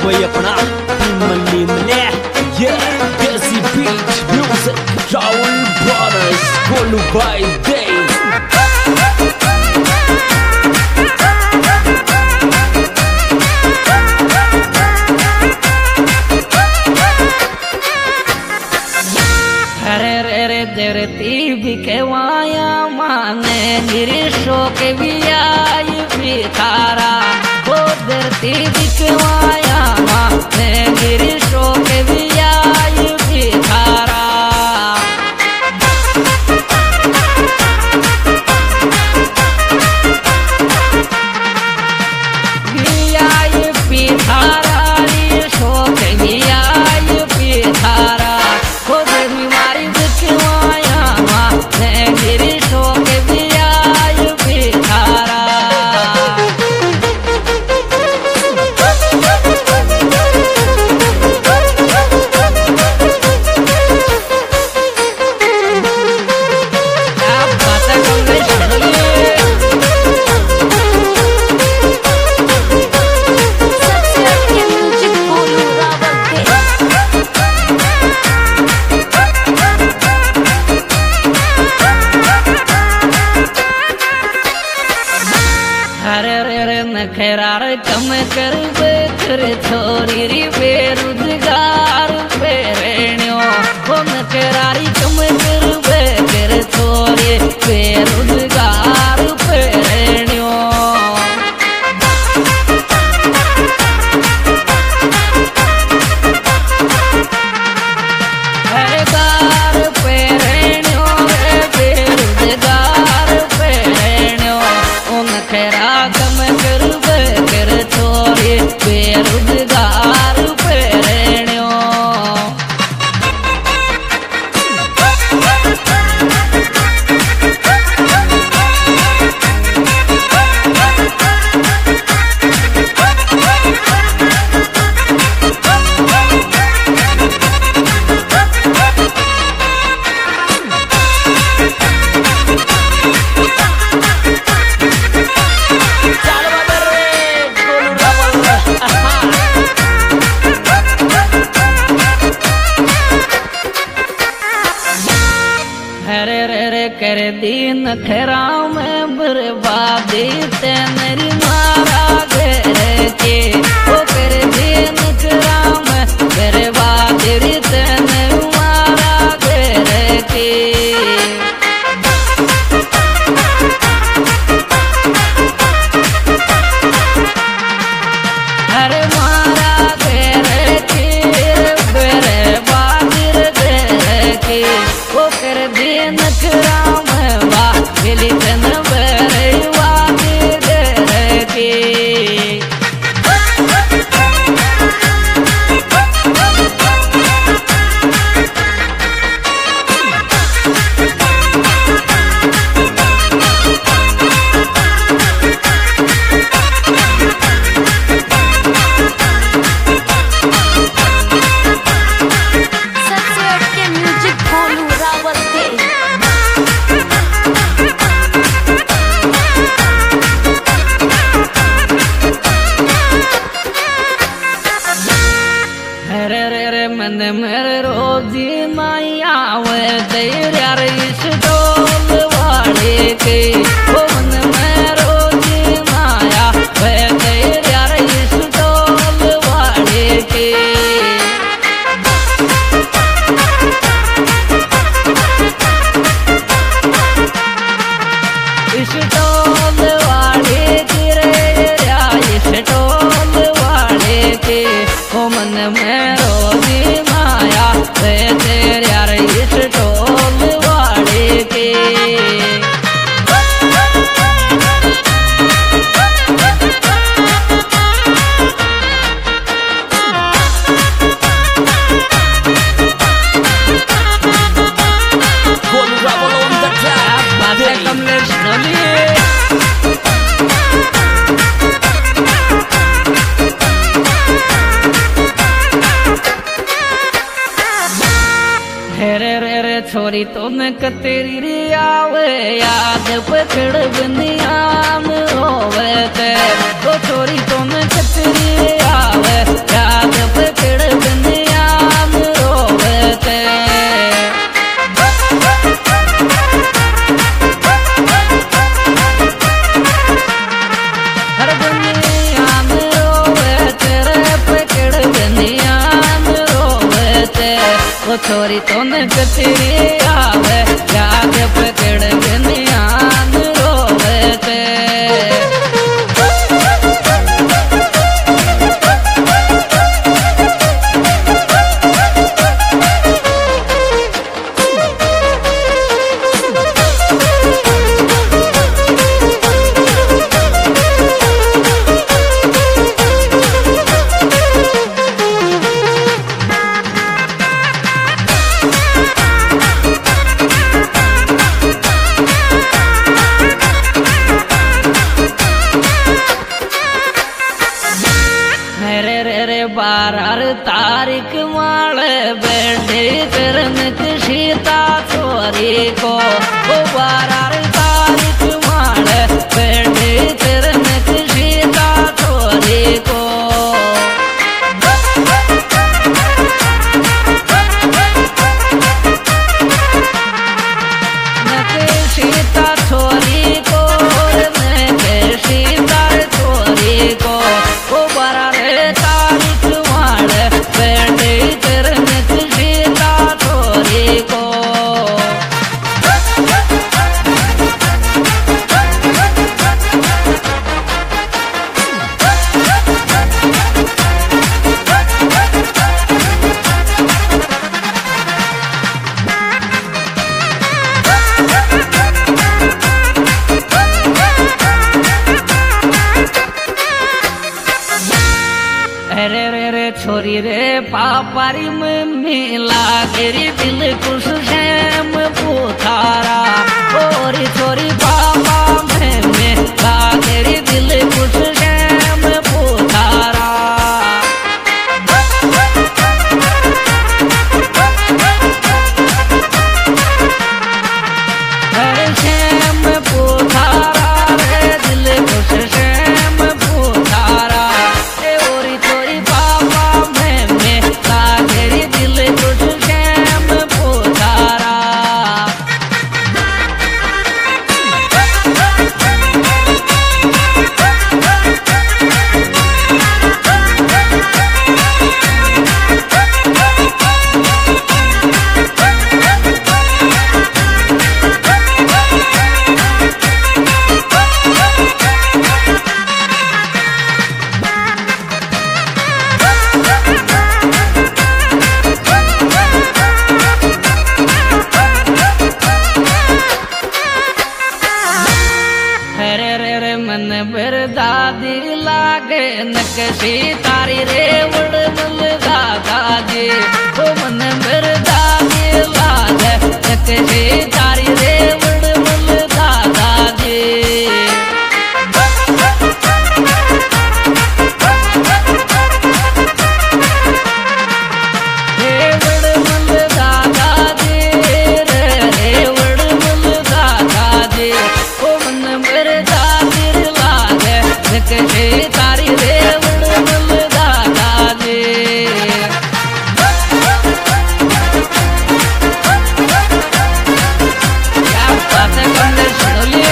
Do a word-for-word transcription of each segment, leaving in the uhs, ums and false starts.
भाई अपना मल्ली मले ये desi beat music Rahul brothers Golu भाई देव हरे रे रे धरती बिकवाया माने गिरीशो के बियाई बितारा वो धरती बिकवाया माने गिरीशो के बियाई बितारा बियाई बितारा गिरीशो के बियाई बितारा गिरीशो के बियाई बितारा नखरार कम कर बेकर छोरी री बेरोजगार बेरेण्यो वो नखरारी कम कर बेकर छोरी बेरोजगार बेरेण्यो बेरोजगार बेरेण्यो बेरोजगार बेरेण्यो वो नखरा कम कर बेरोजगार पेरेण्यो हरे रे रे कर दीन खरा में बर्बादी तेरी मारा घर के वो कर दीन खरा में बर्बादी तेरी मारा घर के हरे मारा घर के बर्बादी घर के वो कर दीन राम बा मिली तन बरे वादी डर के सबसे हटके म्यूजिक गोलू रावत देव हरे रे रे मन मेरे रोजी माई आवे तेरा इस डोल वाले के वो मन में रोजी माया वे तेरा इस डोल वाले के इस डोल वाले के रे इस डोल वाले के वो मन में रोजी माया वे तेरे इस डोल वाले के Golu Rawal on the track बातें कमलेश नली हेरे रे रे छोरी तो न तेरी रे आवे याद पकड़ बनियान होवे ते तो छोरी तो न तेरी आवे याद पकड़ बनियान रोवते हर बनियान रोवते रे पकड़ बनियान रोवते वो छोरी तो न कचरी आवे जाग पकड़ बनियान रोवते बारह तारीख माले बैठे करन सीता छोरी को वो बारह तारीख माले बैठे करन सीता छोरी को सीता छोरी को सीता छोरी को वो बारह रे रे रे छोरी रे पापारी में मिला तेरी दिल कुछ शैम पुथारा और छोरी पापा में मिला तेरी दिल कुछ शैम पुथारा हर शैम पुथारा रे दिल कुछ शैम पुथारा मन बरदादी लागे नकशी तारी रे उड़मल दादा जी ओ मन बरदादी लागे नकशी तारी रे उड़मल दादा जी रे उड़मल दादा जी रे रे उड़मल दादा जी ओ मन बरदादी नकशी तारी रे उड़मल दादा जी क्या बात है कमले सुनोलिए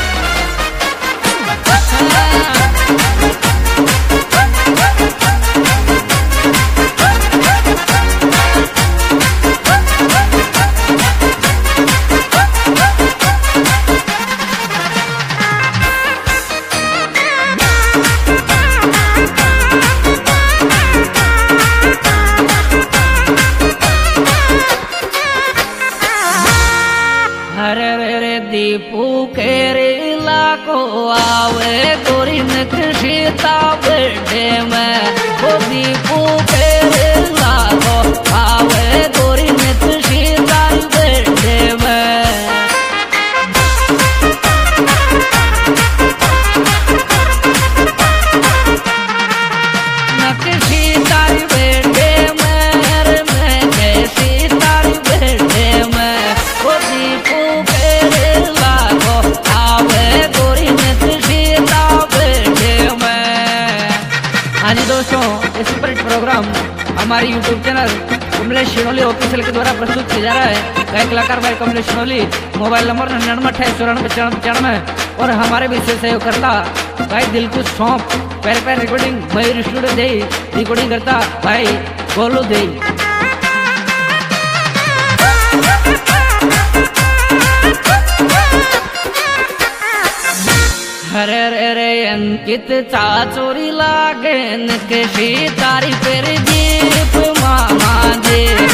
दीपू के रेला को आवे गोरी नकशी बर्थडे में वो दीपू के रेला को आवे गोरी नकशी बर्थडे में नकशी तारी बर्थडे में मैं कैसी तारी बर्थडे में वो दीपू के रेला को आवे गोरी नकशी बर्थडे में। हाँ जी दोस्तों, इस super hit programme singer Kamlesh Shinoli official के द्वारा प्रस्तुत किया जा रहा है। गायक कलाकार भाई कमलेश शिनोली, मोबाइल नंबर निन्यानवे अट्ठाईस चौरानवे पचानवे पचानवे। और हमारे विशेष सहयोग करता भाई दिलकुश सौंप, पैर पैर रिकॉर्डिंग मयूर स्टूडियो दे, रिकॉर्डिंग करता भाई गोलू दे। हरे रे रे अंकित चाचोरी लागे न के तारी पेर जीप मामा जे।